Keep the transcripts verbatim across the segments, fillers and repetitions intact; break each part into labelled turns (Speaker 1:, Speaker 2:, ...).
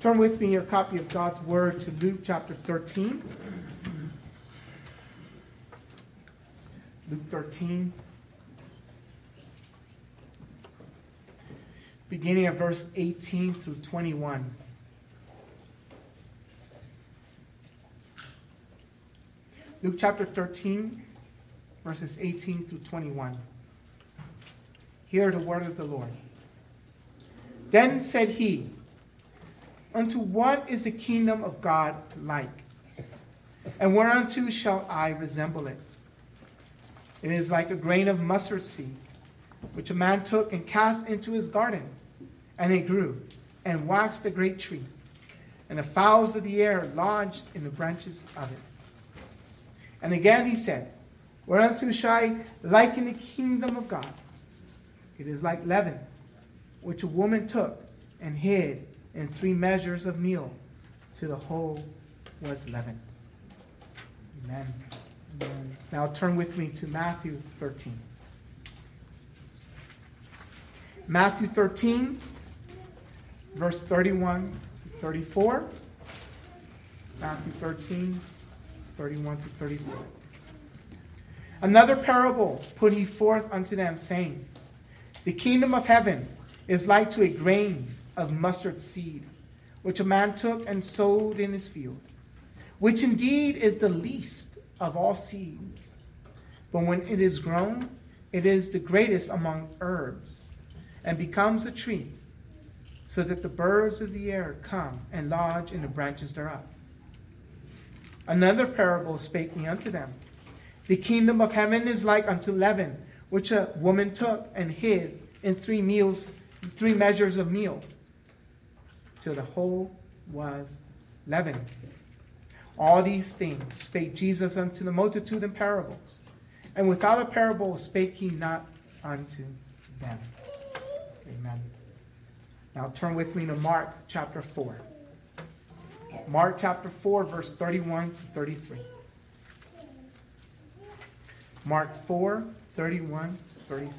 Speaker 1: Turn with me your copy of God's Word to Luke chapter thirteen. Luke thirteen. Beginning at verse eighteen through twenty-one. Luke chapter thirteen, verses eighteen through twenty-one. Hear the word of the Lord. Then said he, unto what is the kingdom of God like? And whereunto shall I resemble it? It is like a grain of mustard seed, which a man took and cast into his garden. And it grew, and waxed a great tree. And the fowls of the air lodged in the branches of it. And again he said, whereunto shall I liken the kingdom of God? It is like leaven, which a woman took and hid in three measures of meal, till the whole was leavened. Amen. Amen. Now turn with me to Matthew thirteen. Matthew thirteen, verse thirty-one to thirty-four. Matthew thirteen, thirty-one to thirty-four. Another parable put he forth unto them, saying, the kingdom of heaven is like to a grain of mustard seed, which a man took and sowed in his field, which indeed is the least of all seeds. But when it is grown, it is the greatest among herbs, and becomes a tree, so that the birds of the air come and lodge in the branches thereof. Another parable spake he unto them. The kingdom of heaven is like unto leaven, which a woman took and hid in three meals, three measures of meal, till the whole was leavened. All these things spake Jesus unto the multitude in parables, and without a parable spake he not unto them. Amen. Now turn with me to Mark chapter four. Mark chapter four, verse thirty-one to thirty-three. Mark four, thirty-one to thirty-three.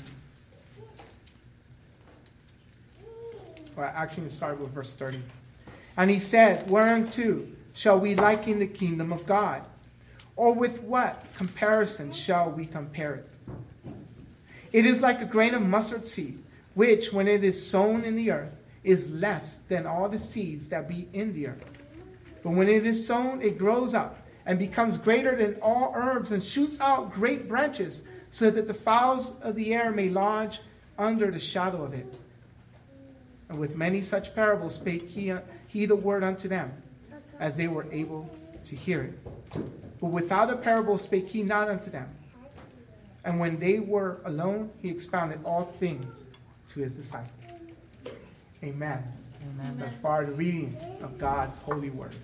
Speaker 1: Well, actually, let's start with verse thirty. And he said, whereunto shall we liken the kingdom of God? Or with what comparison shall we compare it? It is like a grain of mustard seed, which, when it is sown in the earth, is less than all the seeds that be in the earth. But when it is sown, it grows up and becomes greater than all herbs, and shoots out great branches, so that the fowls of the air may lodge under the shadow of it. And with many such parables spake he, he the word unto them, as they were able to hear it. But without a parable spake he not unto them. And when they were alone, he expounded all things to his disciples. Amen. Amen. Thus far, the reading of God's holy word.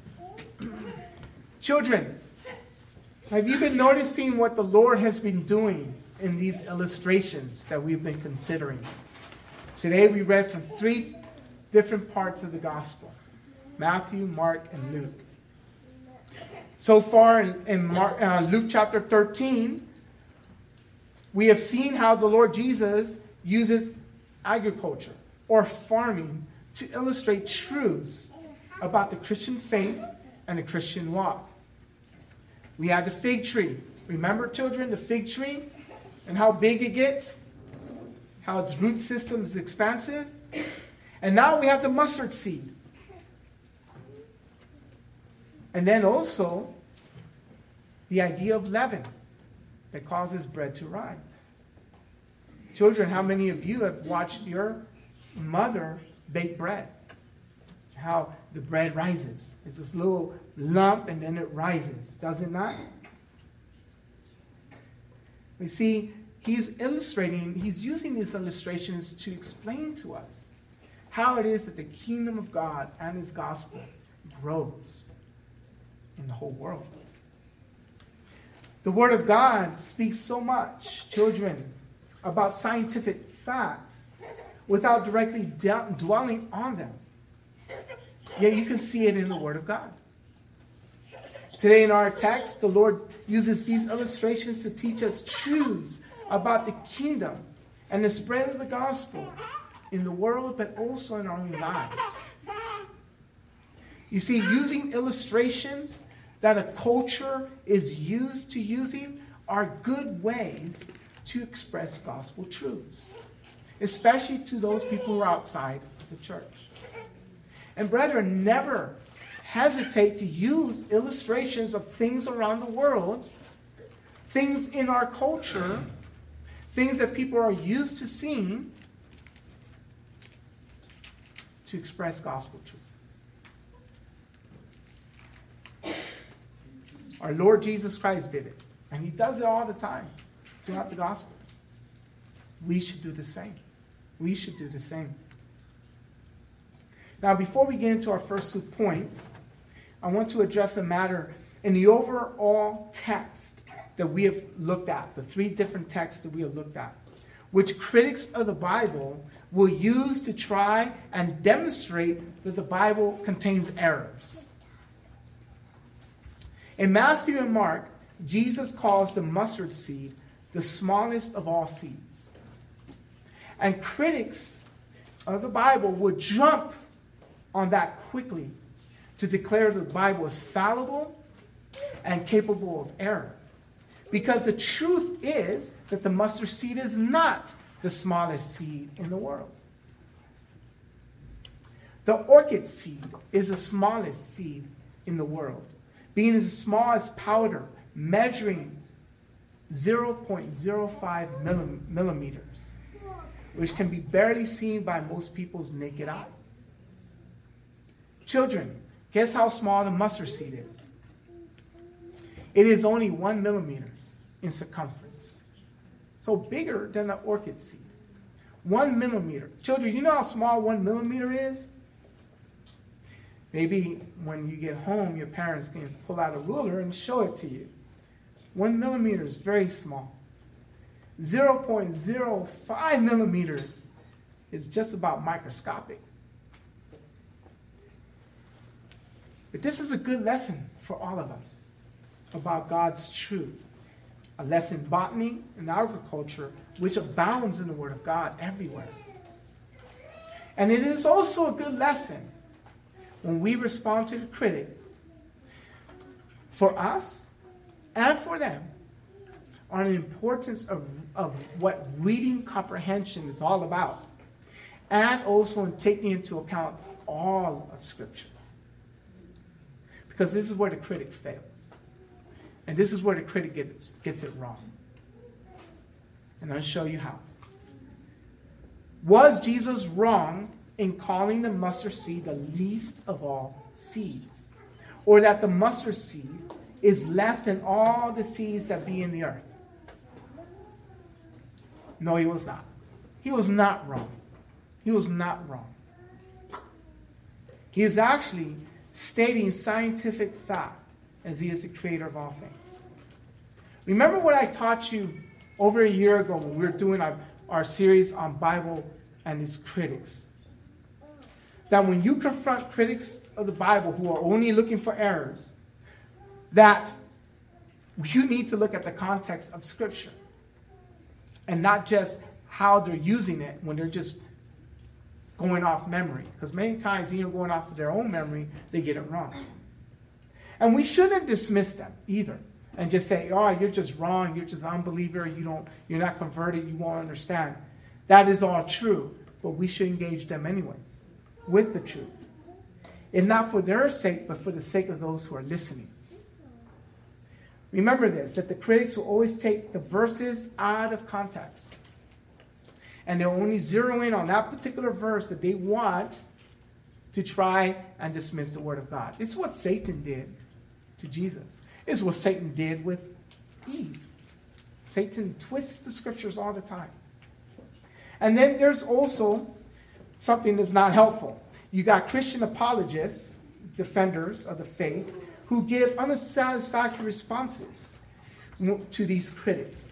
Speaker 1: Children, have you been noticing what the Lord has been doing in these illustrations that we've been considering? Today we read from three different parts of the gospel: Matthew, Mark, and Luke. So far in, in Mark, uh, Luke chapter thirteen, we have seen how the Lord Jesus uses agriculture or farming to illustrate truths about the Christian faith and the Christian walk. We had the fig tree. Remember, children, the fig tree and how big it gets? How its root system is expansive? And now we have the mustard seed. And then also the idea of leaven that causes bread to rise. Children, how many of you have watched your mother bake bread? How the bread rises. It's this little lump and then it rises, does it not? We see he's illustrating, he's using these illustrations to explain to us how it is that the kingdom of God and his gospel grows in the whole world. The word of God speaks so much, children, about scientific facts without directly de- dwelling on them. Yet you can see it in the word of God. Today in our text, the Lord uses these illustrations to teach us truths about the kingdom and the spread of the gospel in the world, but also in our own lives. You see, using illustrations that a culture is used to using are good ways to express gospel truths, especially to those people who are outside of the church. And brethren, never hesitate to use illustrations of things around the world, things in our culture, things that people are used to seeing, to express gospel truth. Our Lord Jesus Christ did it, and he does it all the time throughout the Gospels. We should do the same. We should do the same. Now, before we get into our first two points, I want to address a matter in the overall text that we have looked at, the three different texts that we have looked at, which critics of the Bible will use to try and demonstrate that the Bible contains errors. In Matthew and Mark, Jesus calls the mustard seed the smallest of all seeds. And critics of the Bible would jump on that quickly to declare the Bible is fallible and capable of error. Because the truth is that the mustard seed is not the smallest seed in the world. The orchid seed is the smallest seed in the world, being as small as powder, measuring zero point zero five millimeters, which can be barely seen by most people's naked eye. Children, guess how small the mustard seed is? It is only one millimeter in circumference. So bigger than the orchid seed. One millimeter. Children, you know how small one millimeter is? Maybe when you get home, your parents can pull out a ruler and show it to you. One millimeter is very small. zero point zero five millimeters is just about microscopic. But this is a good lesson for all of us about God's truth. A lesson in botany and agriculture, which abounds in the Word of God everywhere. And it is also a good lesson when we respond to the critic, for us and for them, on the importance of, of what reading comprehension is all about, and also in taking into account all of Scripture. Because this is where the critic fails. And this is where the critic gets, gets it wrong. And I'll show you how. Was Jesus wrong in calling the mustard seed the least of all seeds? Or that the mustard seed is less than all the seeds that be in the earth? No, he was not. He was not wrong. He was not wrong. He is actually stating scientific fact, as he is the creator of all things. Remember what I taught you over a year ago when we were doing our, our series on Bible and its critics? That when you confront critics of the Bible who are only looking for errors, that you need to look at the context of Scripture and not just how they're using it when they're just going off memory. Because many times, even going off of their own memory, they get it wrong. And we shouldn't dismiss them either and just say, oh, you're just wrong, you're just an unbeliever, you don't, you're not converted, you won't understand. That is all true, but we should engage them anyways with the truth. And not for their sake, but for the sake of those who are listening. Remember this, that the critics will always take the verses out of context. And they'll only zero in on that particular verse that they want to try and dismiss the Word of God. It's what Satan did to Jesus. It's what Satan did with Eve. Satan twists the Scriptures all the time. And then there's also something that's not helpful. You got Christian apologists, defenders of the faith, who give unsatisfactory responses to these critics.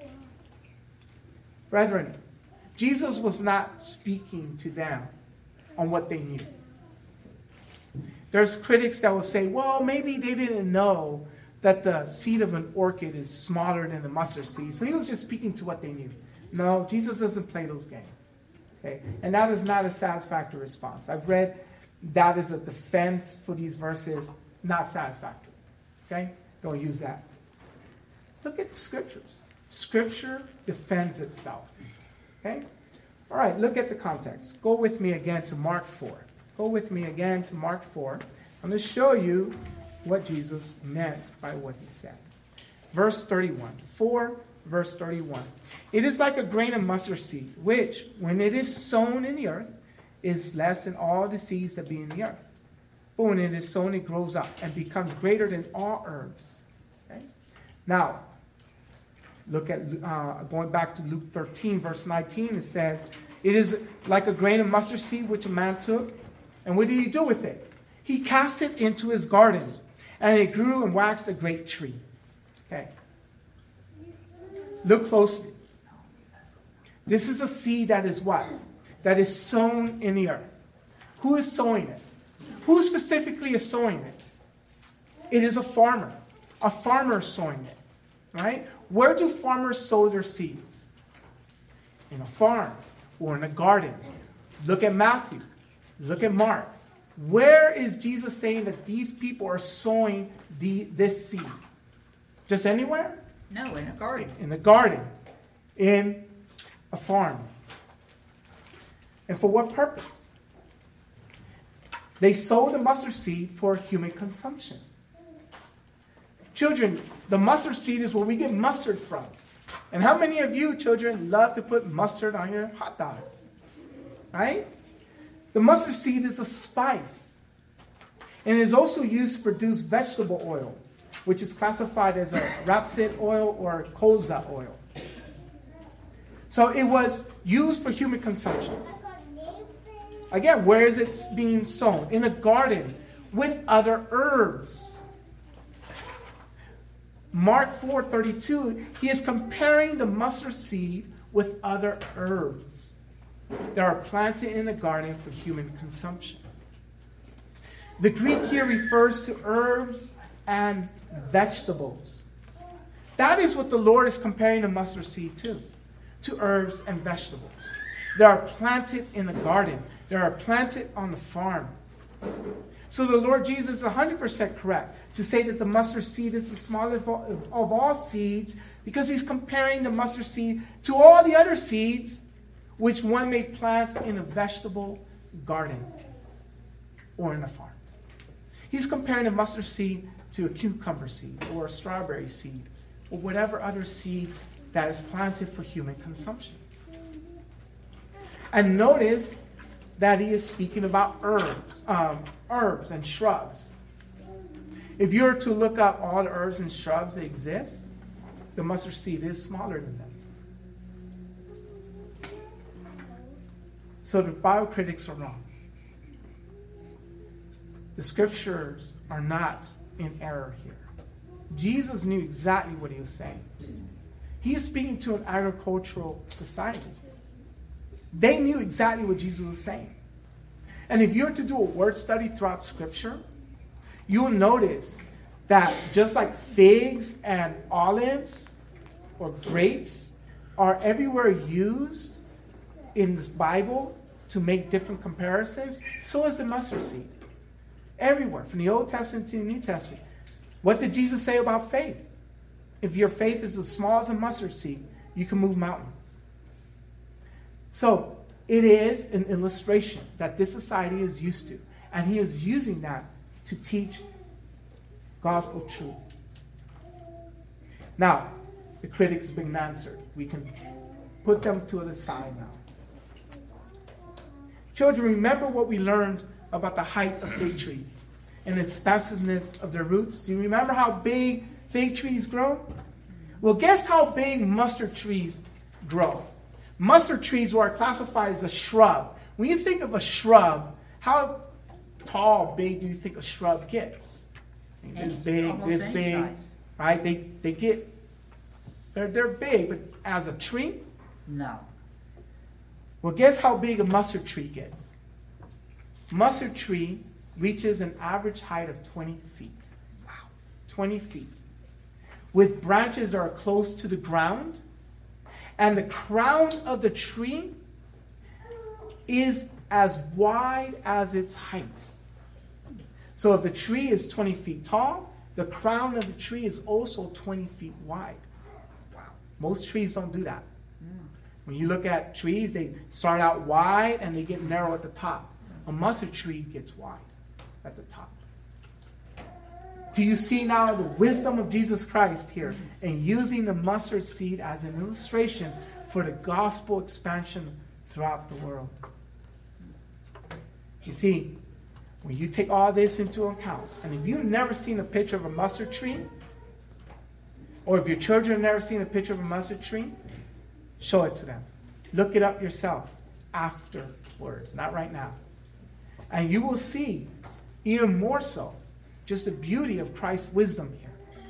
Speaker 1: Brethren, Jesus was not speaking to them on what they knew. There's critics that will say, well, maybe they didn't know that the seed of an orchid is smaller than the mustard seed, so he was just speaking to what they knew. No, Jesus doesn't play those games. Okay? And that is not a satisfactory response. I've read that is a defense for these verses, not satisfactory. Okay? Don't use that. Look at the scriptures. Scripture defends itself. Okay? All right, look at the context. Go with me again to Mark four. Go with me again to Mark four. I'm going to show you what Jesus meant by what he said. Verse thirty-one. four, verse thirty-one. It is like a grain of mustard seed, which, when it is sown in the earth, is less than all the seeds that be in the earth. But when it is sown, it grows up and becomes greater than all herbs. Okay? Now, look at, uh, going back to Luke thirteen, verse nineteen, it says, it is like a grain of mustard seed which a man took. And what did he do with it? He cast it into his garden, and it grew and waxed a great tree. Okay. Look closely. This is a seed that is what? That is sown in the earth. Who is sowing it? Who specifically is sowing it? It is a farmer. A farmer is sowing it. Right? Where do farmers sow their seeds? In a farm or in a garden. Look at Matthew. Look at Mark. Where is Jesus saying that these people are sowing the, this seed? Just anywhere?
Speaker 2: No, in a garden.
Speaker 1: In a garden. In a farm. And for what purpose? They sow the mustard seed for human consumption. Children, the mustard seed is where we get mustard from. And how many of you, children, love to put mustard on your hot dogs? Right? The mustard seed is a spice. And it is also used to produce vegetable oil, which is classified as a rapeseed oil or colza oil. So it was used for human consumption. Again, where is it being sown? In a garden with other herbs. Mark four thirty-two, he is comparing the mustard seed with other herbs that are planted in a garden for human consumption. The Greek here refers to herbs and vegetables. That is what the Lord is comparing the mustard seed to, to herbs and vegetables. They are planted in a garden. They are planted on the farm. So the Lord Jesus is one hundred percent correct to say that the mustard seed is the smallest of all seeds, because he's comparing the mustard seed to all the other seeds which one may plant in a vegetable garden or in a farm. He's comparing the mustard seed to a cucumber seed or a strawberry seed or whatever other seed that is planted for human consumption. And notice that he is speaking about herbs, um, herbs and shrubs. If you were to look up all the herbs and shrubs that exist, the mustard seed is smaller than them. So the biocritics are wrong. The scriptures are not in error here. Jesus knew exactly what he was saying. He is speaking to an agricultural society. They knew exactly what Jesus was saying. And if you were to do a word study throughout Scripture, you will notice that just like figs and olives or grapes are everywhere used in this Bible to make different comparisons, so is the mustard seed. Everywhere, from the Old Testament to the New Testament. What did Jesus say about faith? If your faith is as small as a mustard seed, you can move mountains. So, it is an illustration that this society is used to. And he is using that to teach gospel truth. Now, the critics have been answered. We can put them to the side now. Children, remember what we learned about the height of fig trees and the expansiveness of their roots. Do you remember how big fig trees grow? Well, guess how big mustard trees grow? Mustard trees are classified as a shrub. When you think of a shrub, how tall, big do you think a shrub gets? This big, this big, right? They they get, they're, they're big, but as a tree?
Speaker 2: No.
Speaker 1: Well, guess how big a mustard tree gets? Mustard tree reaches an average height of twenty feet. Wow. twenty feet. With branches that are close to the ground. And the crown of the tree is as wide as its height. So if the tree is twenty feet tall, the crown of the tree is also twenty feet wide. Wow. Most trees don't do that. Mm. When you look at trees, they start out wide and they get narrow at the top. A mustard tree gets wide at the top. Do you see now the wisdom of Jesus Christ here in using the mustard seed as an illustration for the gospel expansion throughout the world? You see, when you take all this into account, and if you've never seen a picture of a mustard tree, or if your children have never seen a picture of a mustard tree, show it to them. Look it up yourself afterwards, not right now. And you will see, even more so, just the beauty of Christ's wisdom here.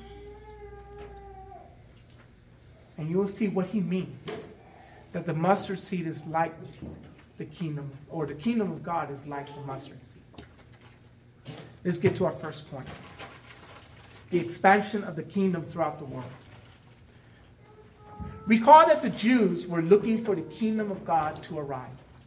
Speaker 1: And you will see what he means. That the mustard seed is like the kingdom, or the kingdom of God is like the mustard seed. Let's get to our first point. The expansion of the kingdom throughout the world. Recall that the Jews were looking for the kingdom of God to arrive.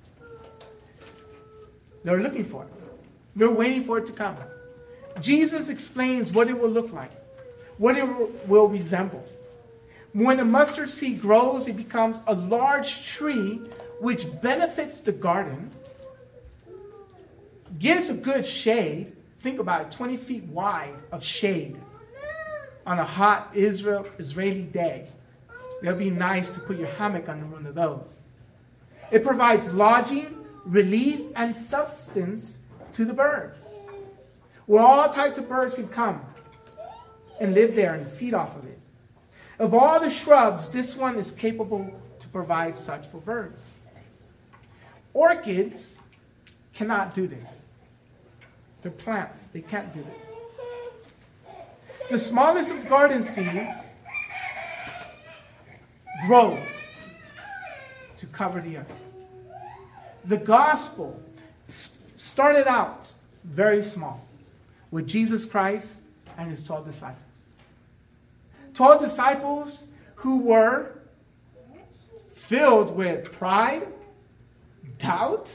Speaker 1: They were looking for it. They were waiting for it to come. Jesus explains what it will look like, what it will resemble. When the mustard seed grows, it becomes a large tree which benefits the garden, gives a good shade. Think about it, twenty feet wide of shade on a hot Israel Israeli day. It would be nice to put your hammock under one of those. It provides lodging, relief, and sustenance to the birds, where all types of birds can come and live there and feed off of it. Of all the shrubs, this one is capable to provide such for birds. Orchids cannot do this. They're plants. They can't do this. The smallest of garden seeds grows to cover the earth. The gospel started out very small with Jesus Christ and his twelve disciples. twelve disciples who were filled with pride, doubt,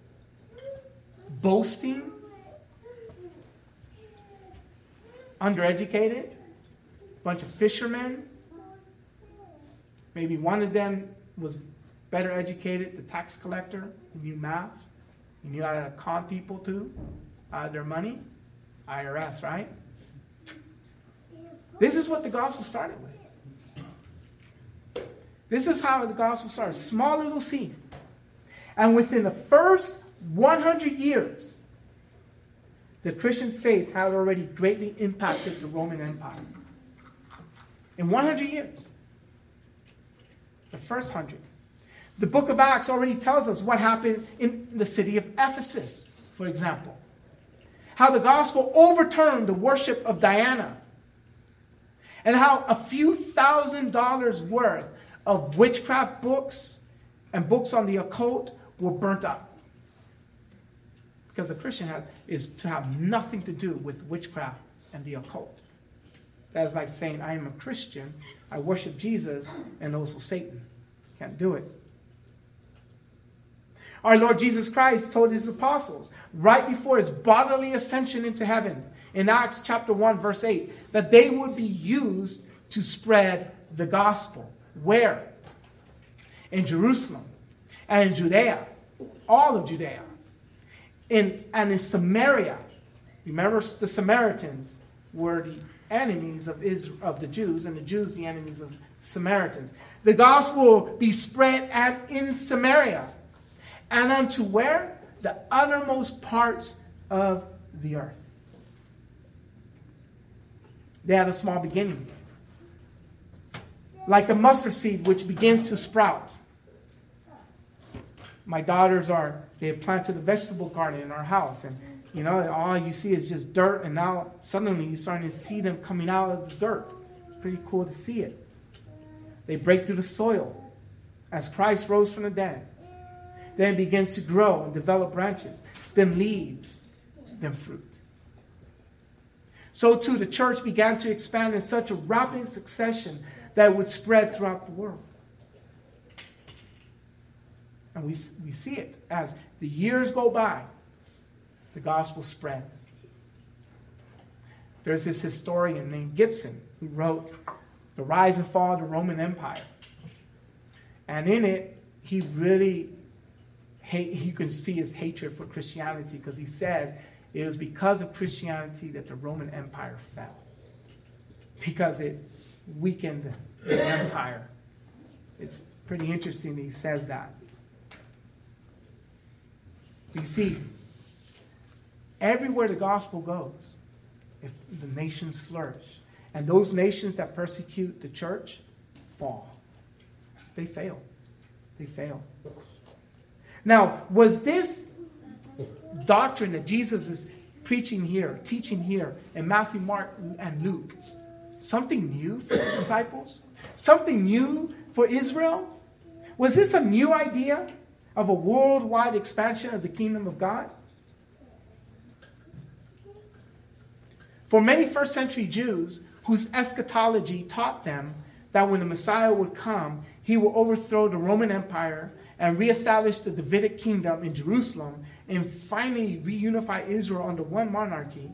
Speaker 1: boasting, undereducated, a bunch of fishermen. Maybe one of them was better educated, the tax collector, who knew math. He knew how to con people too, out of their money. I R S, right? This is what the gospel started with. This is how the gospel started. Small little seed. And within the first one hundred years, the Christian faith had already greatly impacted the Roman Empire. In one hundred years. The first hundred. The book of Acts already tells us what happened in the city of Ephesus, for example. How the gospel overturned the worship of Diana. And how a few thousand dollars worth of witchcraft books and books on the occult were burnt up. Because a Christian has, is to have nothing to do with witchcraft and the occult. That's like saying, I am a Christian, I worship Jesus, and also Satan. Can't do it. Our Lord Jesus Christ told his apostles, right before his bodily ascension into heaven, in Acts chapter one, verse eight, that they would be used to spread the gospel. Where? In Jerusalem and in Judea, all of Judea, in, and in Samaria. Remember, the Samaritans were the enemies of Israel, of the Jews, and the Jews the enemies of the Samaritans. The gospel will be spread and in Samaria, and unto where? The uttermost parts of the earth. They had a small beginning. Like the mustard seed which begins to sprout. My daughters are, they have planted a vegetable garden in our house. And, you know, all you see is just dirt. And now suddenly you're starting to see them coming out of the dirt. It's pretty cool to see it. They break through the soil as Christ rose from the dead. Then it begins to grow and develop branches, then leaves, then fruit. So too, the church began to expand in such a rapid succession that it would spread throughout the world. And we, we see it as the years go by, the gospel spreads. There's this historian named Gibson who wrote The Rise and Fall of the Roman Empire. And in it, he really, hate, you can see his hatred for Christianity, because he says it was because of Christianity that the Roman Empire fell. Because it weakened the empire. It's pretty interesting that he says that. You see, everywhere the gospel goes, if the nations flourish, and those nations that persecute the church fall. They fail. They fail. Now, was this doctrine that Jesus is preaching here, teaching here in Matthew, Mark, and Luke, something new for the disciples? Something new for Israel? Was this a new idea of a worldwide expansion of the kingdom of God? For many first century Jews whose eschatology taught them that when the Messiah would come, he will overthrow the Roman Empire and reestablish the Davidic kingdom in Jerusalem and finally reunify Israel under one monarchy,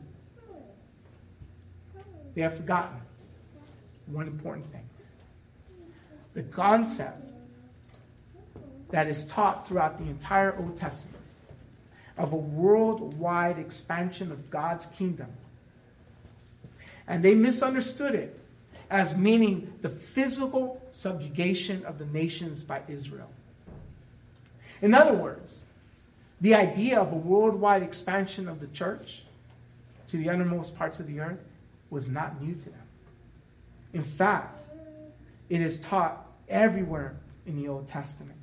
Speaker 1: they have forgotten one important thing. The concept that is taught throughout the entire Old Testament of a worldwide expansion of God's kingdom. And they misunderstood it as meaning the physical subjugation of the nations by Israel. In other words, the idea of a worldwide expansion of the church to the uttermost parts of the earth was not new to them. In fact, it is taught everywhere in the Old Testament.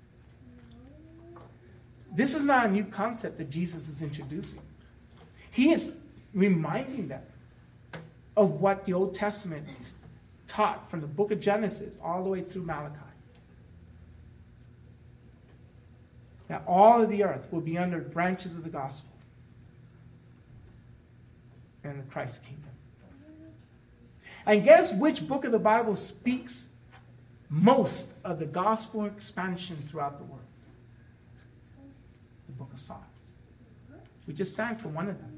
Speaker 1: This is not a new concept that Jesus is introducing. He is reminding them of what the Old Testament taught from the book of Genesis all the way through Malachi. That all of the earth will be under branches of the gospel and the Christ kingdom. And guess which book of the Bible speaks most of the gospel expansion throughout the world? The book of Psalms. We just sang from one of them.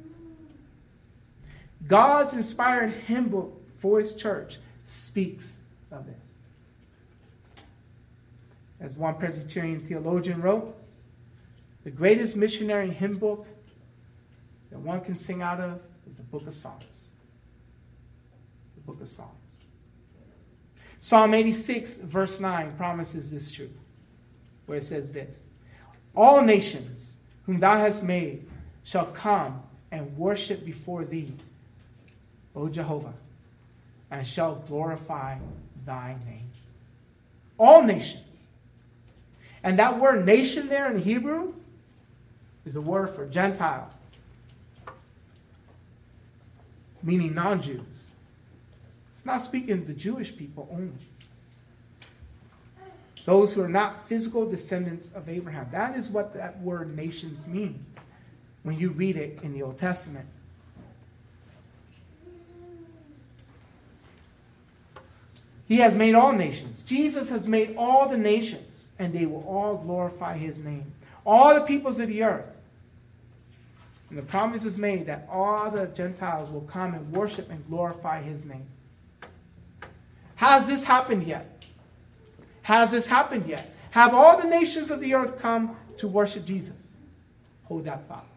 Speaker 1: God's inspired hymn book for his church speaks of this. As one Presbyterian theologian wrote, the greatest missionary hymn book that one can sing out of is the book of Psalms. The book of Psalms. Psalm eighty-six, verse nine, promises this truth, where it says this: all nations whom thou hast made shall come and worship before thee, O Jehovah, and shall glorify thy name. All nations. And that word nation there in Hebrew is a word for Gentile, meaning non-Jews. It's not speaking of the Jewish people only. Those who are not physical descendants of Abraham. That is what that word nations means when you read it in the Old Testament. He has made all nations. Jesus has made all the nations, and they will all glorify his name. All the peoples of the earth. And the promise is made that all the Gentiles will come and worship and glorify his name. Has this happened yet? Has this happened yet? Have all the nations of the earth come to worship Jesus? Hold that thought.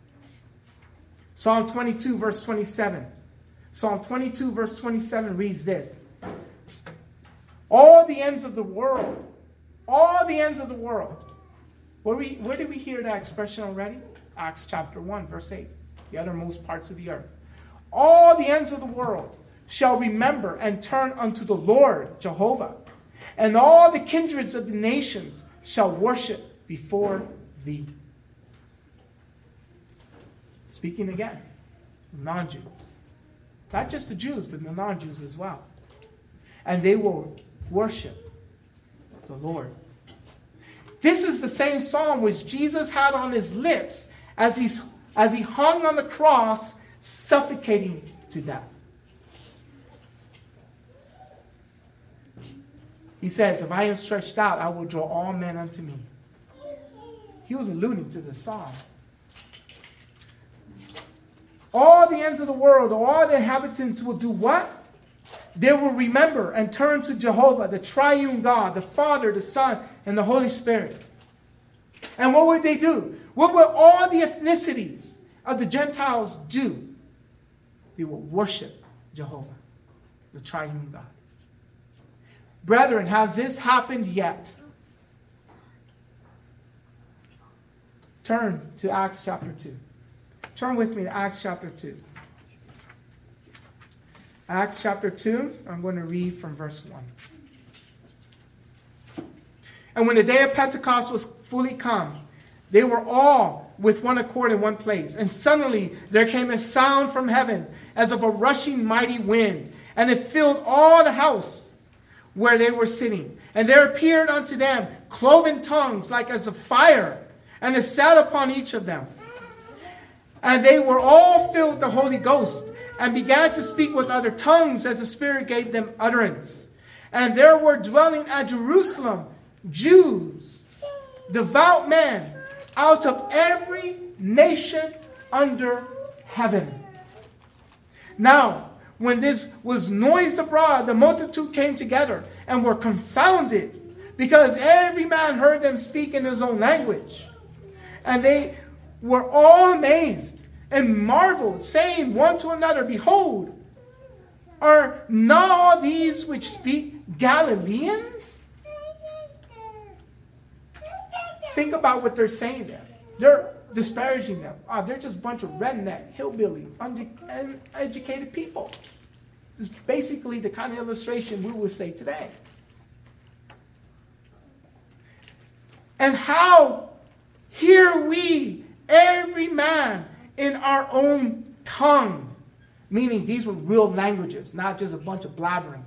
Speaker 1: Psalm twenty-two, verse twenty-seven. Psalm twenty-two, verse twenty-seven reads this: all the ends of the world, all the ends of the world. Where, we, where did we hear that expression already? Acts chapter one, verse eight. The uttermost parts of the earth. All the ends of the world shall remember and turn unto the Lord, Jehovah. And all the kindreds of the nations shall worship before thee. Speaking again, non-Jews. Not just the Jews, but the non-Jews as well. And they will worship the Lord. This is the same psalm which Jesus had on his lips as he, as he hung on the cross, suffocating to death. He says, if I am stretched out, I will draw all men unto me. he was alluding to the psalm. All the ends of the world, all the inhabitants will do what? They will remember and turn to Jehovah, the triune God, the Father, the Son, and the Holy Spirit. And what would they do? What will all the ethnicities of the Gentiles do? They will worship Jehovah, the triune God. Brethren, has this happened yet? Turn to Acts chapter two. Turn with me to Acts chapter two. Acts chapter two, I'm going to read from verse one. And when the day of Pentecost was fully come, they were all with one accord in one place. And suddenly there came a sound from heaven as of a rushing mighty wind, and it filled all the house where they were sitting. And there appeared unto them cloven tongues like as of fire, and it sat upon each of them. And they were all filled with the Holy Ghost, and began to speak with other tongues as the Spirit gave them utterance. And there were dwelling at Jerusalem Jews, devout men, out of every nation under heaven. Now, when this was noised abroad, the multitude came together and were confounded, because every man heard them speak in his own language. And they were all amazed and marveled, saying one to another, Behold, are not all these which speak Galileans? Think about what they're saying there. They're disparaging them. Oh, they're just a bunch of redneck, hillbilly, uneducated people. This is basically the kind of illustration we would say today. And how hear we every man in our own tongue? Meaning these were real languages, not just a bunch of blabbering.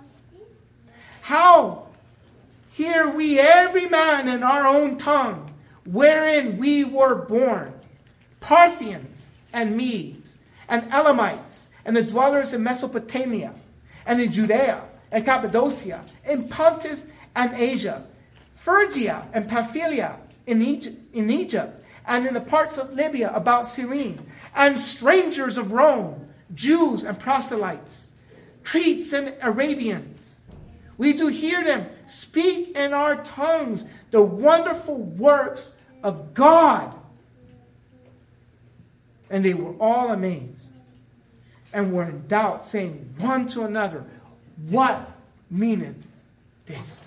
Speaker 1: How hear we every man in our own tongue, wherein we were born, Parthians and Medes and Elamites, and the dwellers in Mesopotamia, and in Judea and Cappadocia, in Pontus and Asia, Phrygia and Pamphylia, in Egypt, in Egypt, and in the parts of Libya about Cyrene, and strangers of Rome, Jews and proselytes, Cretes and Arabians. We do hear them speak in our tongues the wonderful works of God. And they were all amazed and were in doubt, saying one to another, What meaneth this?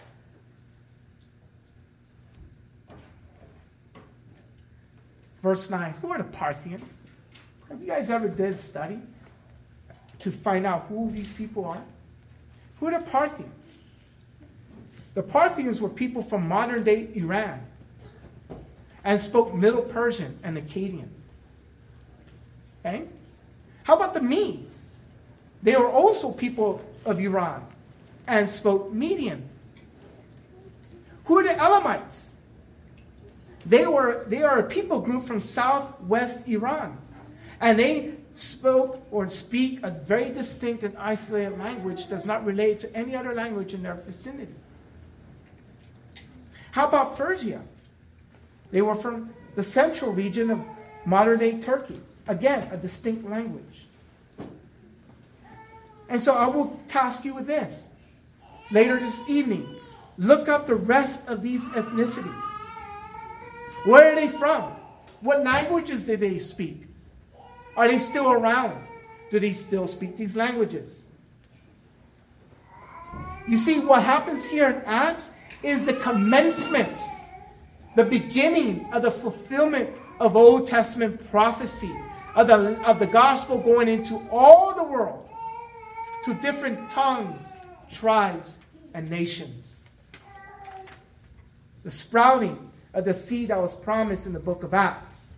Speaker 1: Verse nine, who are the Parthians? Have you guys ever did a study to find out who these people are? Who are the Parthians? The Parthians were people from modern-day Iran and spoke Middle Persian and Akkadian. Okay? How about the Medes? They were also people of Iran and spoke Median. Who are the Elamites? They were they are a people group from southwest Iran, and they spoke or speak a very distinct and isolated language that's not related to any other language in their vicinity. How about Phrygia? They were from the central region of modern-day Turkey. Again, a distinct language. And so I will task you with this. Later this evening, look up the rest of these ethnicities. Where are they from? What languages did they speak? Are they still around? Do they still speak these languages? You see, what happens here in Acts is the commencement, the beginning of the fulfillment of Old Testament prophecy, of the, of the gospel going into all the world, to different tongues, tribes, and nations. The sprouting of the seed that was promised in the book of Acts.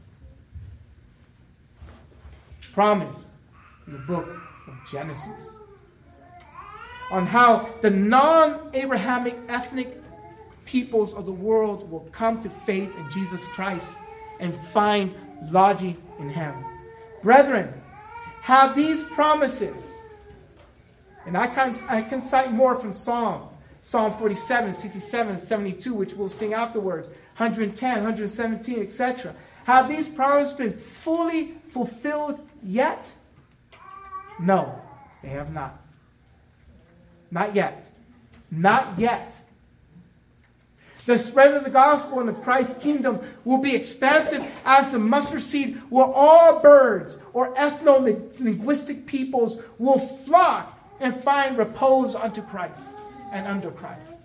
Speaker 1: Promised in the book of Genesis. On how the non-Abrahamic ethnic peoples of the world will come to faith in Jesus Christ and find lodging in Him. Brethren, have these promises, and I can, I can cite more from Psalm, Psalm forty-seven, sixty-seven, seventy-two, which we'll sing afterwards. one ten, one seventeen, et cetera. Have these promises been fully fulfilled yet? No, they have not. Not yet. Not yet. The spread of the gospel and of Christ's kingdom will be expansive as the mustard seed, where all birds or ethno-linguistic peoples will flock and find repose unto Christ and under Christ.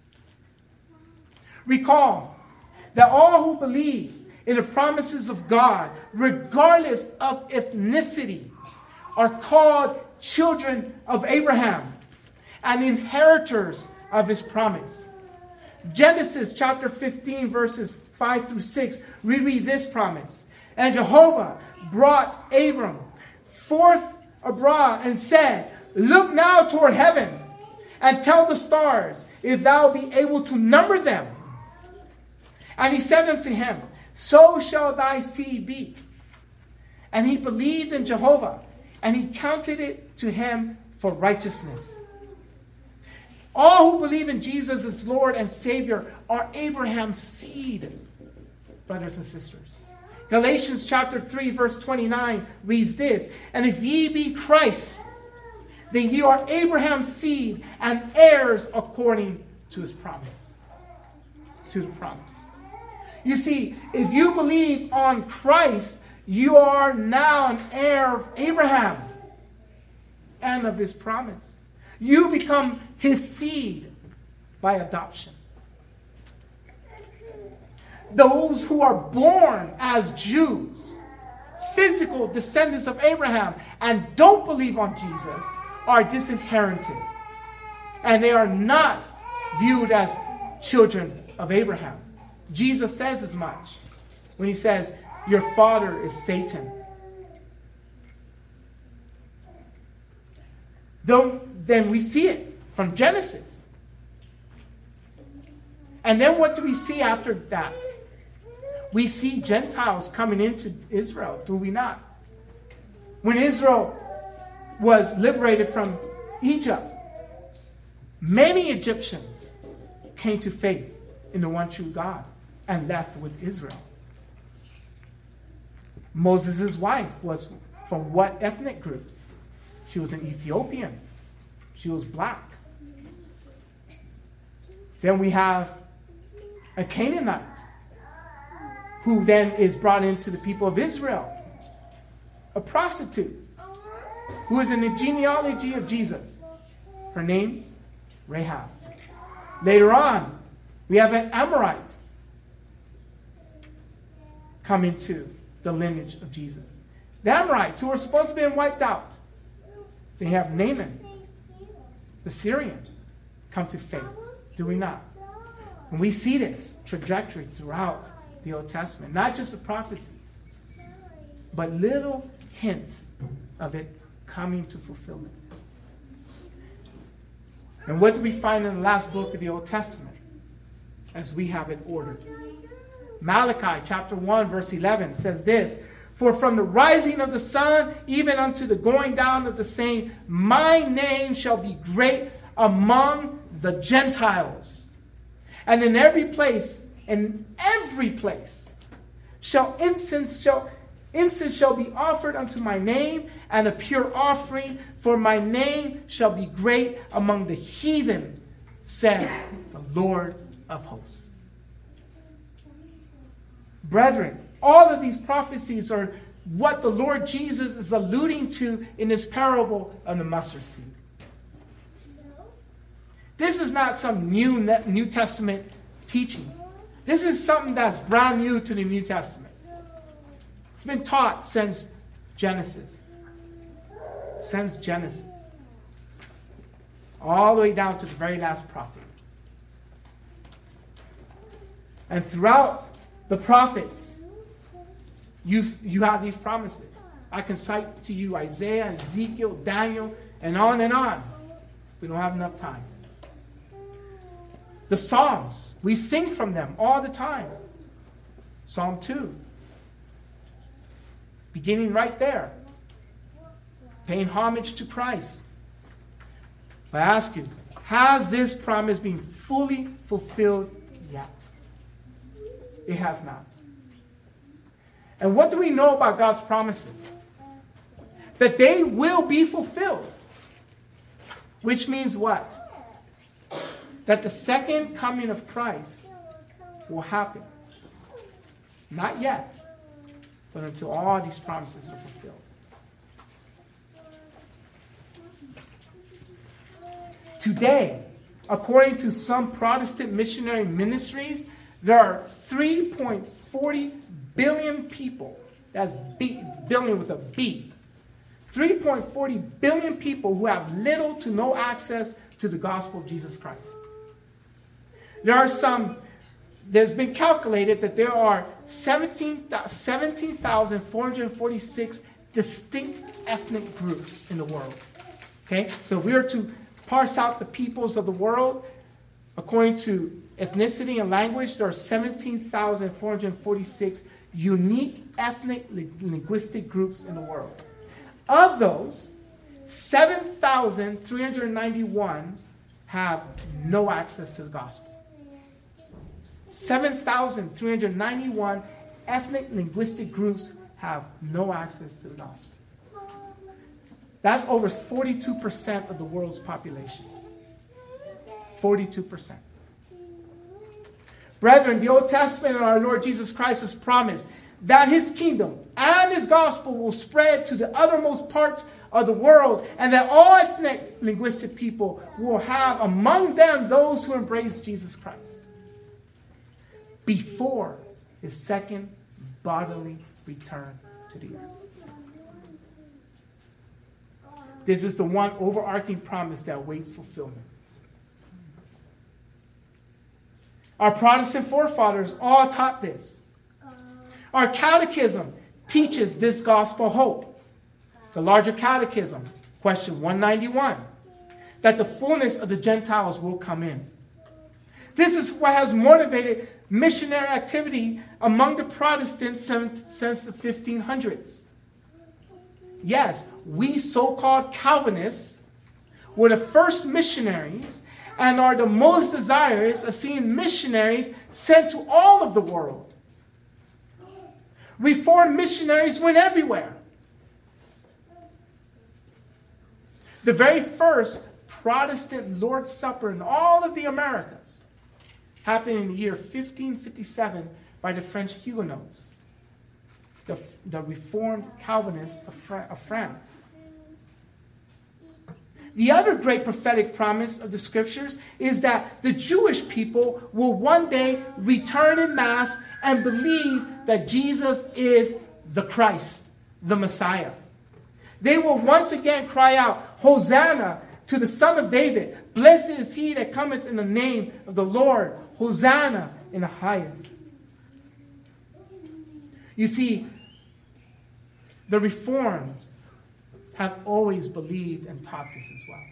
Speaker 1: Recall that all who believe in the promises of God, regardless of ethnicity, are called children of Abraham and inheritors of his promise. Genesis chapter fifteen, verses five through six, we read this promise. And Jehovah brought Abram forth abroad and said, look now toward heaven and tell the stars, if thou be able to number them. And he said unto him, so shall thy seed be. And he believed in Jehovah, and he counted it to him for righteousness. All who believe in Jesus as Lord and Savior are Abraham's seed, brothers and sisters. Galatians chapter three, verse twenty-nine reads this, and if ye be Christ, then ye are Abraham's seed and heirs according to his promise. To the promise. You see, if you believe on Christ, you are now an heir of Abraham and of his promise. You become his seed by adoption. Those who are born as Jews, physical descendants of Abraham, and don't believe on Jesus, are disinherited. And they are not viewed as children of Abraham. Jesus says as much when he says, your father is Satan. Though, then we see it from Genesis. And then what do we see after that? We see Gentiles coming into Israel, do we not? When Israel was liberated from Egypt, many Egyptians came to faith in the one true God and left with Israel. Moses' wife was from what ethnic group? She was an Ethiopian. She was black. Then we have a Canaanite who then is brought into the people of Israel. A prostitute who is in the genealogy of Jesus. Her name, Rahab. Later on, we have an Amorite come into the lineage of Jesus. The Amorites, who were supposed to be wiped out, they have Naaman, the Syrian, come to faith. Do we not? And we see this trajectory throughout the Old Testament. Not just the prophecies, but little hints of it coming to fulfillment. And what do we find in the last book of the Old Testament as we have it ordered? Malachi chapter one verse eleven says this, for from the rising of the sun even unto the going down of the same, my name shall be great among the Gentiles. And in every place, in every place, shall incense shall incense shall be offered unto my name, and a pure offering, for my name shall be great among the heathen, says the Lord of hosts. Brethren, all of these prophecies are what the Lord Jesus is alluding to in this parable of the mustard seed. This is not some new New Testament teaching. This is something that's brand new to the New Testament. It's been taught since Genesis. Since Genesis. All the way down to the very last prophet. And throughout the prophets, you, you have these promises. I can cite to you Isaiah, Ezekiel, Daniel, and on and on. We don't have enough time. The Psalms, we sing from them all the time. Psalm two. Beginning right there. Paying homage to Christ. I ask you, has this promise been fully fulfilled yet? It has not. And what do we know about God's promises? That they will be fulfilled. Which means what? That the second coming of Christ will happen. Not yet, but until all these promises are fulfilled. Today, according to some Protestant missionary ministries, there are three point four zero billion people. That's B, billion with a B. three point four zero billion people who have little to no access to the gospel of Jesus Christ. There are some, there's been calculated that there are seventeen thousand four hundred forty-six distinct ethnic groups in the world. Okay, so if we are to parse out the peoples of the world, according to ethnicity and language, there are seventeen thousand four hundred forty-six unique ethnic linguistic groups in the world. Of those, seven thousand three hundred ninety-one have no access to the gospel. seven thousand three hundred ninety-one ethnic linguistic groups have no access to the gospel. That's over forty-two percent of the world's population. forty-two percent. Brethren, the Old Testament and our Lord Jesus Christ has promised that his kingdom and his gospel will spread to the uttermost parts of the world, and that all ethnic linguistic people will have among them those who embrace Jesus Christ before his second bodily return to the earth. This is the one overarching promise that awaits fulfillment. Our Protestant forefathers all taught this. Our catechism teaches this gospel hope. The larger catechism, question one ninety-one, that the fullness of the Gentiles will come in. This is what has motivated missionary activity among the Protestants since the fifteen hundreds. Yes, we so-called Calvinists were the first missionaries and are the most desirous of seeing missionaries sent to all of the world. Reformed missionaries went everywhere. The very first Protestant Lord's Supper in all of the Americas happened in the year fifteen fifty-seven by the French Huguenots, the, the Reformed Calvinists of, Fra- of France. The other great prophetic promise of the scriptures is that the Jewish people will one day return in mass and believe that Jesus is the Christ, the Messiah. They will once again cry out, Hosanna to the Son of David. Blessed is he that cometh in the name of the Lord. Hosanna in the highest. You see, the Reformed have always believed and taught this as well.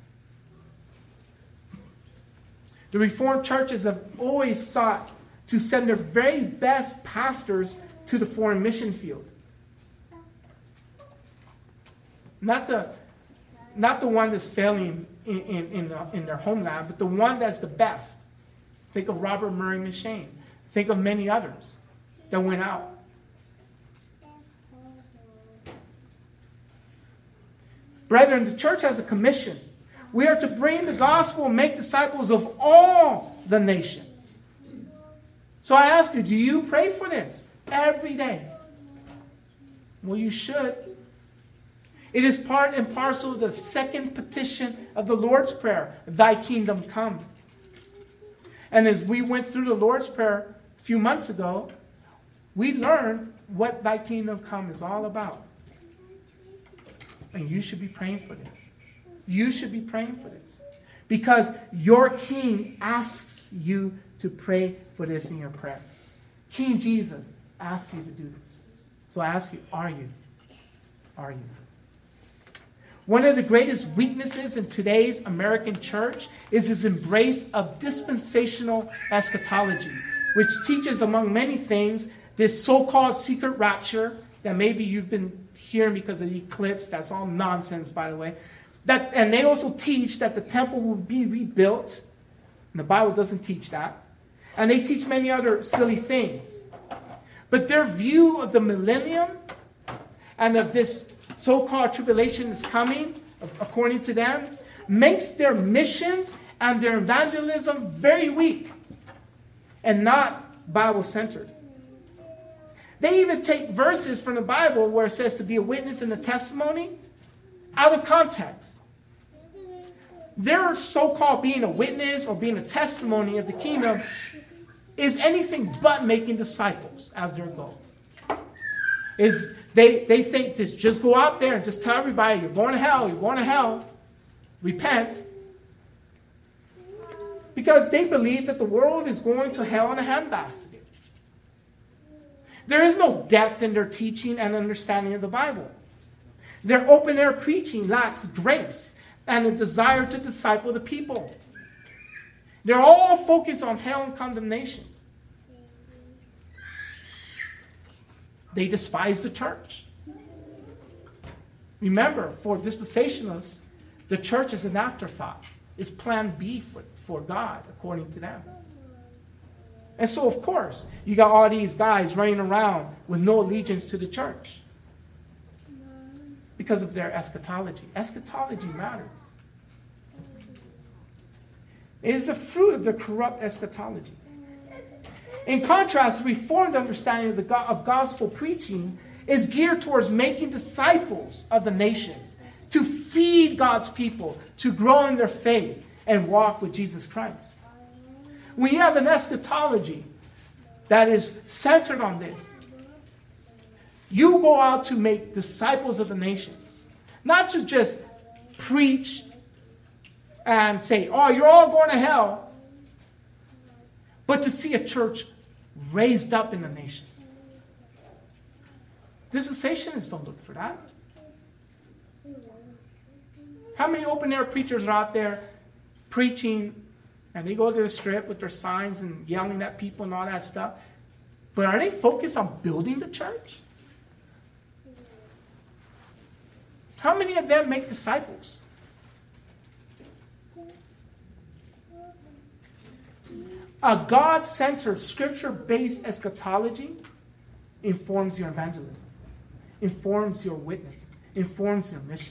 Speaker 1: The Reformed churches have always sought to send their very best pastors to the foreign mission field. Not the, not the one that's failing in, in, in, uh, in their homeland, but the one that's the best. Think of Robert Murray McCheyne. Think of many others that went out. Brethren, the church has a commission. We are to bring the gospel and make disciples of all the nations. So I ask you, do you pray for this every day? Well, you should. It is part and parcel of the second petition of the Lord's Prayer, Thy kingdom come. And as we went through the Lord's Prayer a few months ago, we learned what Thy kingdom come is all about. And you should be praying for this. You should be praying for this. Because your King asks you to pray for this in your prayer. King Jesus asks you to do this. So I ask you, are you? Are you? One of the greatest weaknesses in today's American church is its embrace of dispensational eschatology, which teaches, among many things, this so-called secret rapture that maybe you've been hearing because of the eclipse. That's all nonsense, by the way. That, and they also teach that the temple will be rebuilt. And the Bible doesn't teach that. And they teach many other silly things. But their view of the millennium and of this so-called tribulation that's coming, according to them, makes their missions and their evangelism very weak and not Bible-centered. They even take verses from the Bible where it says to be a witness and a testimony out of context. Their so-called being a witness or being a testimony of the kingdom is anything but making disciples as their goal. Is they, they think to just go out there and just tell everybody, you're going to hell, you're going to hell, repent. Because they believe that the world is going to hell in a handbasket. There is no depth in their teaching and understanding of the Bible. Their open-air preaching lacks grace and a desire to disciple the people. They're all focused on hell and condemnation. They despise the church. Remember, for dispensationalists, the church is an afterthought. It's plan B for, for God, according to them. And so, of course, you got all these guys running around with no allegiance to the church because of their eschatology. Eschatology matters. It is a fruit of the corrupt eschatology. In contrast, Reformed understanding of, the, of gospel preaching is geared towards making disciples of the nations, to feed God's people, to grow in their faith and walk with Jesus Christ. When you have an eschatology that is centered on this, you go out to make disciples of the nations, not to just preach and say, oh, you're all going to hell, but to see a church raised up in the nations. Dispensationalists don't look for that. How many open-air preachers are out there preaching, and they go to the strip with their signs and yelling at people and all that stuff? But are they focused on building the church? How many of them make disciples? A God-centered, scripture-based eschatology informs your evangelism, informs your witness, informs your missions.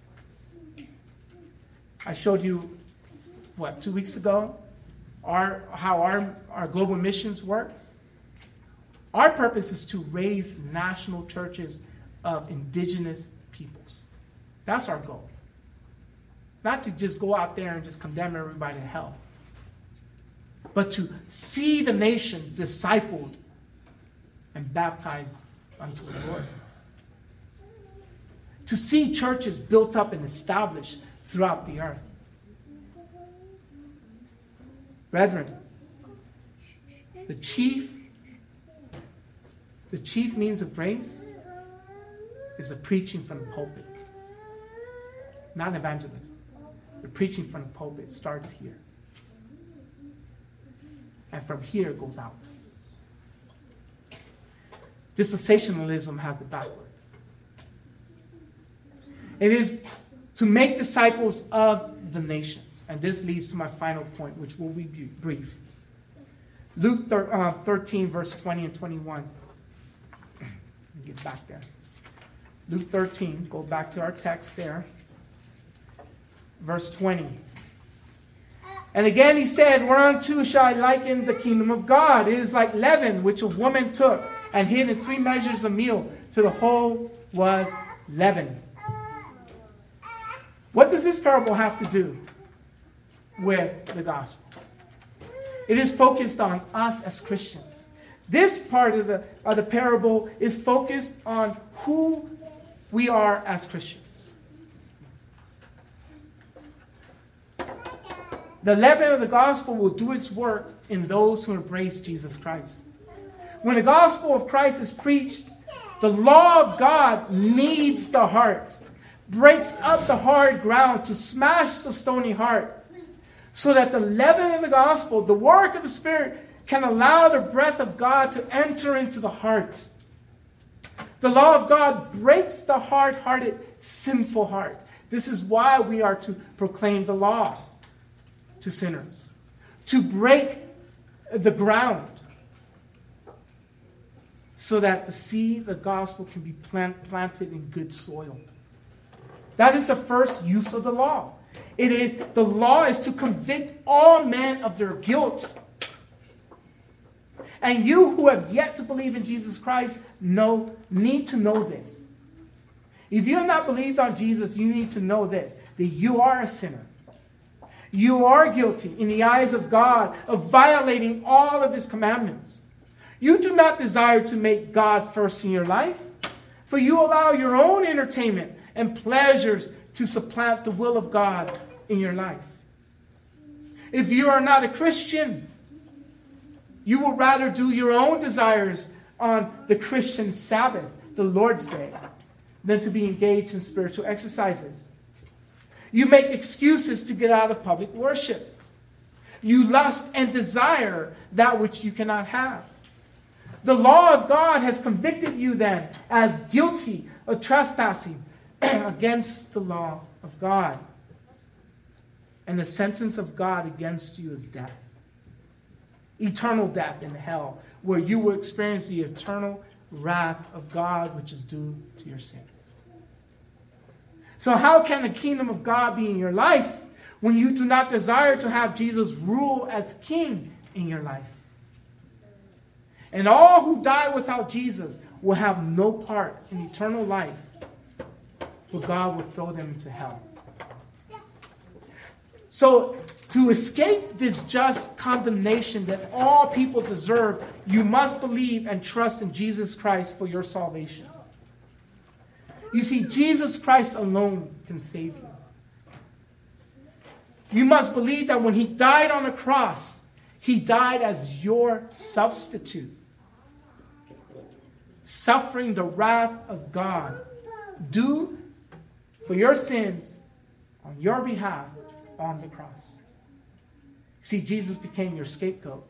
Speaker 1: I showed you, what, two weeks ago, our, how our, our global missions works. Our purpose is to raise national churches of indigenous peoples. That's our goal. Not to just go out there and just condemn everybody to hell, but to see the nations discipled and baptized unto the Lord. To see churches built up and established throughout the earth. Brethren, the chief, the chief means of grace is the preaching from the pulpit. Not evangelism. The preaching from the pulpit starts here. And from here it goes out. Dispensationalism has it backwards. It is to make disciples of the nations. And this leads to my final point, which will be brief. Luke thirteen, verse twenty and twenty-one. Let me get back there. Luke thirteen, go back to our text there. Verse twenty. And again he said, whereunto shall I liken the kingdom of God? It is like leaven, which a woman took and hid in three measures of meal, till the whole was leavened. What does this parable have to do with the gospel? It is focused on us as Christians. This part of the, of the parable is focused on who we are as Christians. The leaven of the gospel will do its work in those who embrace Jesus Christ. When the gospel of Christ is preached, the law of God kneads the heart, breaks up the hard ground to smash the stony heart, so that the leaven of the gospel, the work of the Spirit, can allow the breath of God to enter into the heart. The law of God breaks the hard-hearted, sinful heart. This is why we are to proclaim the law to sinners. To break the ground so that the seed, the gospel, can be plant, planted in good soil. That is the first use of the law. It is, the law is to convict all men of their guilt. And you who have yet to believe in Jesus Christ know, need to know this. If you have not believed on Jesus, you need to know this, that you are a sinner. You are guilty in the eyes of God of violating all of his commandments. You do not desire to make God first in your life, for you allow your own entertainment and pleasures to supplant the will of God in your life. If you are not a Christian, you will rather do your own desires on the Christian Sabbath, the Lord's Day, than to be engaged in spiritual exercises. You make excuses to get out of public worship. You lust and desire that which you cannot have. The law of God has convicted you then as guilty of trespassing against the law of God. And the sentence of God against you is death. Eternal death in hell, where you will experience the eternal wrath of God, which is due to your sins. So how can the kingdom of God be in your life when you do not desire to have Jesus rule as king in your life? And all who die without Jesus will have no part in eternal life, for God will throw them into hell. So, to escape this just condemnation that all people deserve, you must believe and trust in Jesus Christ for your salvation. You see, Jesus Christ alone can save you. You must believe that when he died on the cross, he died as your substitute, suffering the wrath of God due for your sins on your behalf on the cross. See, Jesus became your scapegoat.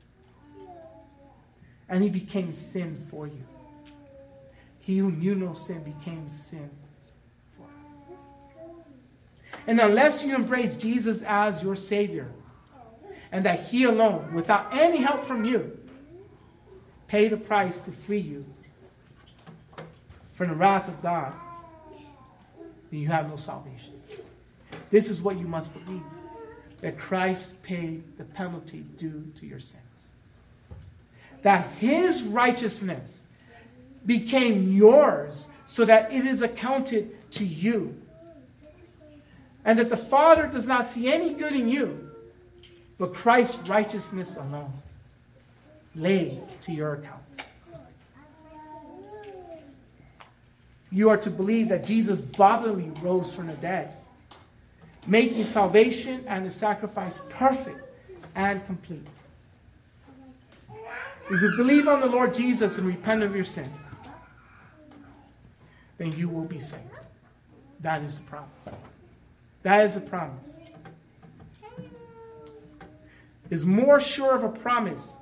Speaker 1: And he became sin for you. He who knew no sin became sin for us. And unless you embrace Jesus as your Savior, and that he alone, without any help from you, paid a price to free you from the wrath of God, then you have no salvation. This is what you must believe, that Christ paid the penalty due to your sins. That his righteousness became yours so that it is accounted to you. And that the Father does not see any good in you, but Christ's righteousness alone laid to your account. You are to believe that Jesus bodily rose from the dead, making salvation and the sacrifice perfect and complete. If you believe on the Lord Jesus and repent of your sins, then you will be saved. That is the promise. That is the promise. Is more sure of a promise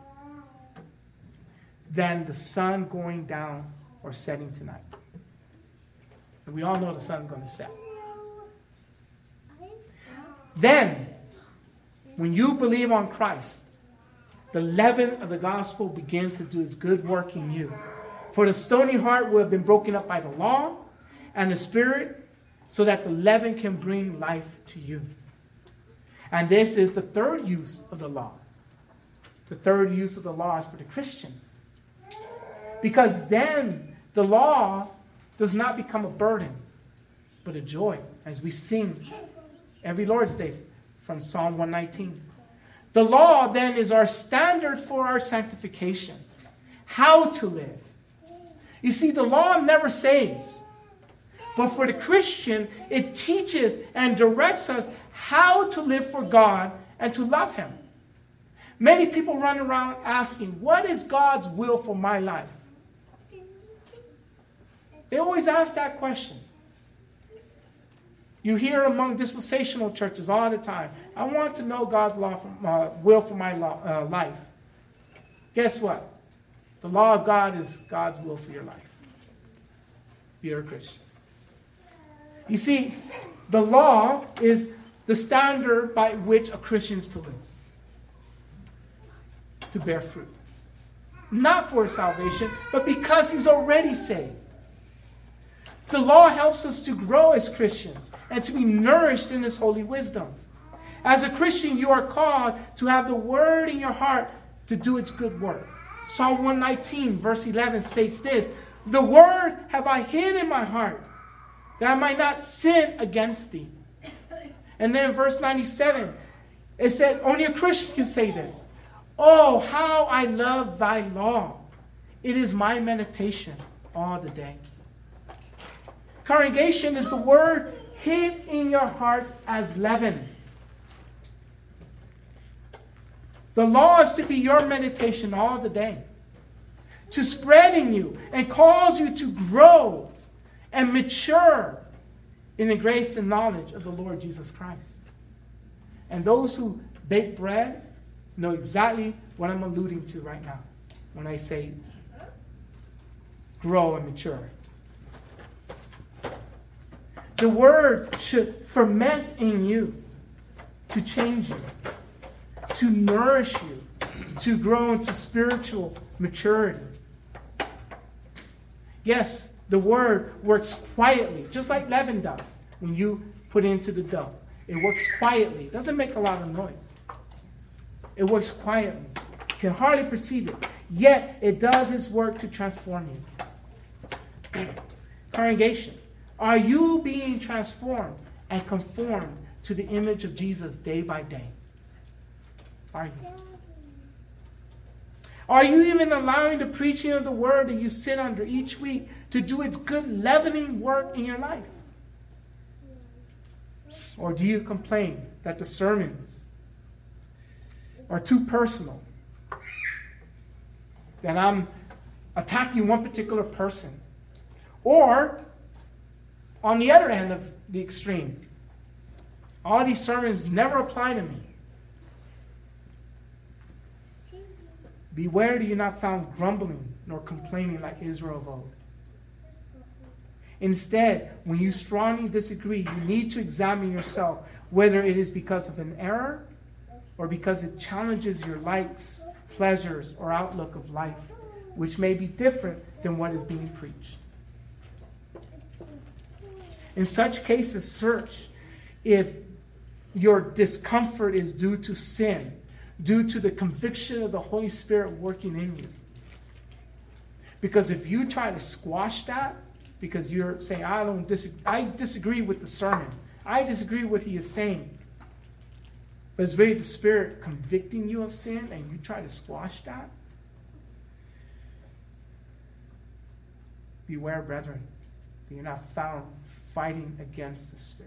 Speaker 1: than the sun going down or setting tonight. And we all know the sun's going to set. Then, when you believe on Christ, the leaven of the gospel begins to do its good work in you. For the stony heart will have been broken up by the law and the Spirit, so that the leaven can bring life to you. And this is the third use of the law. The third use of the law is for the Christian. Because then the law does not become a burden, but a joy, as we sing every Lord's Day from Psalm one nineteen. The law then is our standard for our sanctification. How to live. You see, the law never saves. But for the Christian, it teaches and directs us how to live for God and to love him. Many people run around asking, what is God's will for my life? They always ask that question. You hear among dispensational churches all the time, I want to know God's law for, uh, will for my law, uh, life. Guess what? The law of God is God's will for your life. If you're a Christian. You see, the law is the standard by which a Christian is to live. to bear fruit. Not for his salvation, but because he's already saved. The law helps us to grow as Christians and to be nourished in this holy wisdom. As a Christian, you are called to have the word in your heart to do its good work. Psalm one nineteen, verse eleven states this: "The word have I hid in my heart, that I might not sin against thee." And then verse ninety-seven, it says, only a Christian can say this: "Oh, how I love thy law. It is my meditation all the day." Congregation, is the word hid in your heart as leaven. The law is to be your meditation all the day, to spread in you and cause you to grow and mature in the grace and knowledge of the Lord Jesus Christ. And those who bake bread know exactly what I'm alluding to right now when I say grow and mature. The word should ferment in you to change you, to nourish you, to grow into spiritual maturity. Yes, the word works quietly, just like leaven does when you put it into the dough. It works quietly. It doesn't make a lot of noise. It works quietly. You can hardly perceive it. Yet, it does its work to transform you. Congregation, are you being transformed and conformed to the image of Jesus day by day? Are you? Are you even allowing the preaching of the word that you sit under each week to do its good leavening work in your life? Or do you complain that the sermons are too personal? That I'm attacking one particular person? Or, on the other end of the extreme, all these sermons never apply to me. Beware that you're not found grumbling nor complaining like Israel of old. Instead, when you strongly disagree, you need to examine yourself whether it is because of an error or because it challenges your likes, pleasures, or outlook of life, which may be different than what is being preached. In such cases, search if your discomfort is due to sin, due to the conviction of the Holy Spirit working in you. Because if you try to squash that, because you're saying, I don't disagree, I disagree with the sermon, I disagree with what he is saying, but it's really the Spirit convicting you of sin, and you try to squash that, beware, brethren, that you're not found fighting against the Spirit.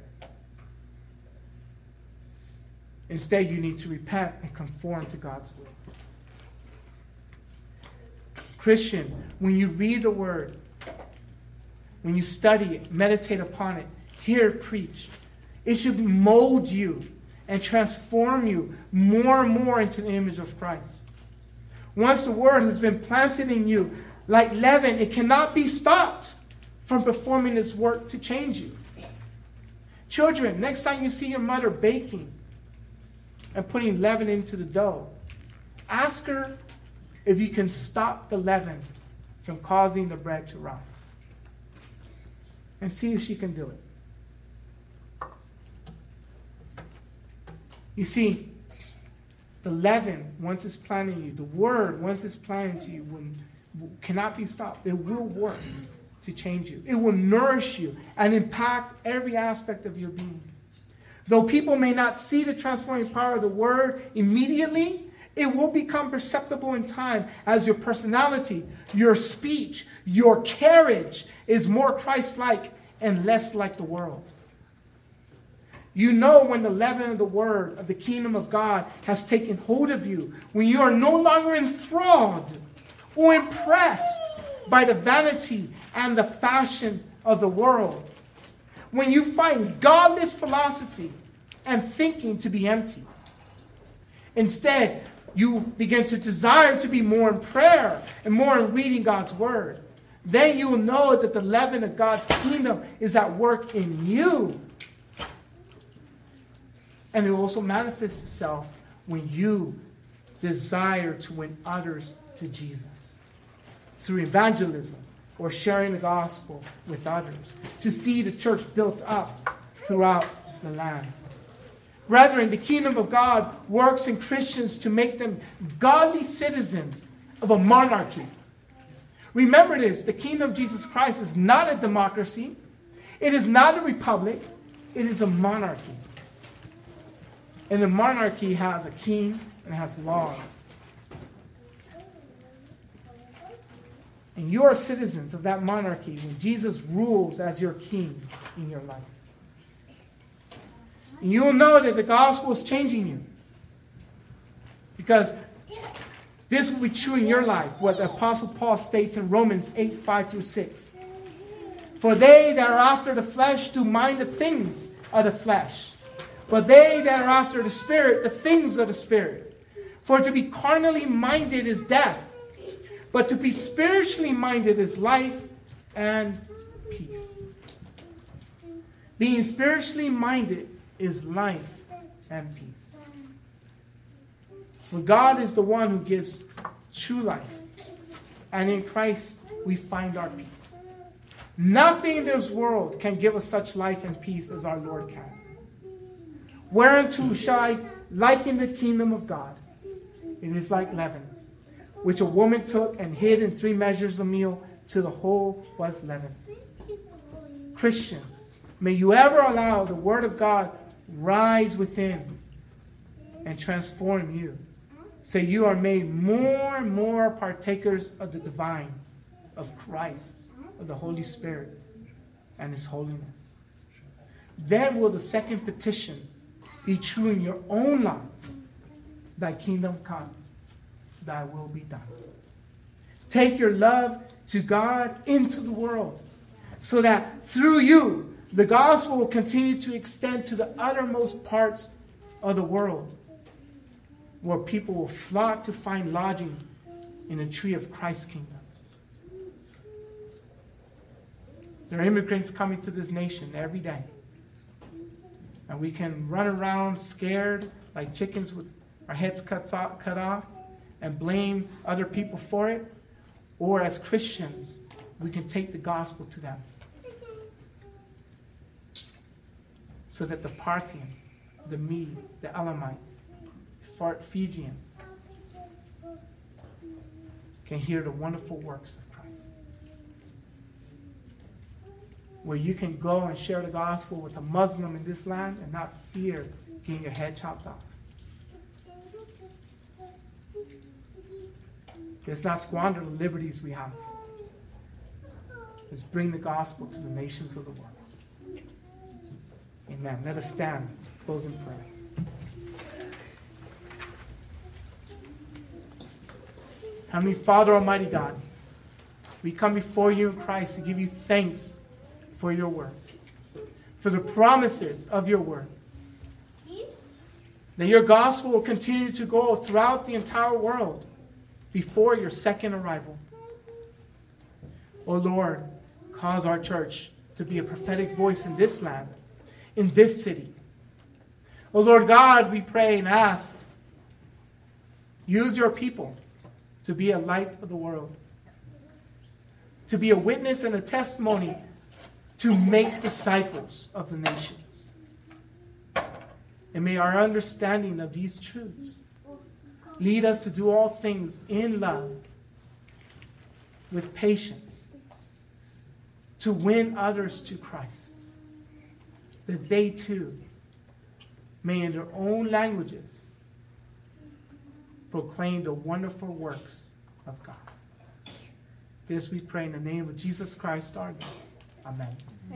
Speaker 1: Instead, you need to repent and conform to God's will. Christian, when you read the Word, when you study it, meditate upon it, hear it preached, it should mold you and transform you more and more into the image of Christ. Once the Word has been planted in you, like leaven, it cannot be stopped from performing its work to change you. Children, next time you see your mother baking and putting leaven into the dough, ask her if you can stop the leaven from causing the bread to rise. And see if she can do it. You see, the leaven, once it's planted in you, the word, once it's planted to you, will, cannot be stopped. It will work to change you. It will nourish you and impact every aspect of your being. Though people may not see the transforming power of the word immediately, it will become perceptible in time as your personality, your speech, your carriage is more Christ-like and less like the world. You know when the leaven of the word of the kingdom of God has taken hold of you, when you are no longer enthralled or impressed by the vanity and the fashion of the world. When you find godless philosophy and thinking to be empty. Instead, you begin to desire to be more in prayer and more in reading God's word. Then you will know that the leaven of God's kingdom is at work in you. And it will also manifest itself when you desire to win others to Jesus through evangelism or sharing the gospel with others, to see the church built up throughout the land. Brethren, the kingdom of God works in Christians to make them godly citizens of a monarchy. Remember this, the kingdom of Jesus Christ is not a democracy. It is not a republic. It is a monarchy. And the monarchy has a king and it has laws. And you are citizens of that monarchy when Jesus rules as your king in your life. And you will know that the gospel is changing you. Because this will be true in your life, what the Apostle Paul states in Romans eight, five through six. For they that are after the flesh do mind the things of the flesh, but they that are after the Spirit, the things of the Spirit. For to be carnally minded is death, but to be spiritually minded is life and peace. Being spiritually minded is life and peace. For God is the one who gives true life, and in Christ we find our peace. Nothing in this world can give us such life and peace as our Lord can. Whereunto shall I liken the kingdom of God? It is like leaven, which a woman took and hid in three measures of meal till the whole was leavened. Christian, may you ever allow the word of God rise within and transform you, so you are made more and more partakers of the divine, of Christ, of the Holy Spirit, and His holiness. Then will the second petition be true in your own lives. Thy kingdom come, thy will be done. Take your love to God into the world, so that through you, the gospel will continue to extend to the uttermost parts of the world, where people will flock to find lodging in the tree of Christ's kingdom. There are immigrants coming to this nation every day. And we can run around scared like chickens with our heads cut off, cut off and blame other people for it. Or as Christians, we can take the gospel to them. So that the Parthian, the Mede, the Elamite, Fijian can hear the wonderful works of Christ. Where you can go and share the gospel with a Muslim in this land and not fear getting your head chopped off. Let's not squander the liberties we have. Let's bring the gospel to the nations of the world. Amen. Let us stand. Let's close in prayer. Heavenly Father, Almighty God, we come before you in Christ to give you thanks for your word, for the promises of your word, that your gospel will continue to go throughout the entire world before your second arrival. Oh Lord, cause our church to be a prophetic voice in this land, in this city. Oh Lord God, we pray and ask, use your people to be a light of the world, to be a witness and a testimony to make disciples of the nations. And may our understanding of these truths lead us to do all things in love, with patience, to win others to Christ, that they too may in their own languages proclaim the wonderful works of God. This we pray in the name of Jesus Christ our Lord. Amen.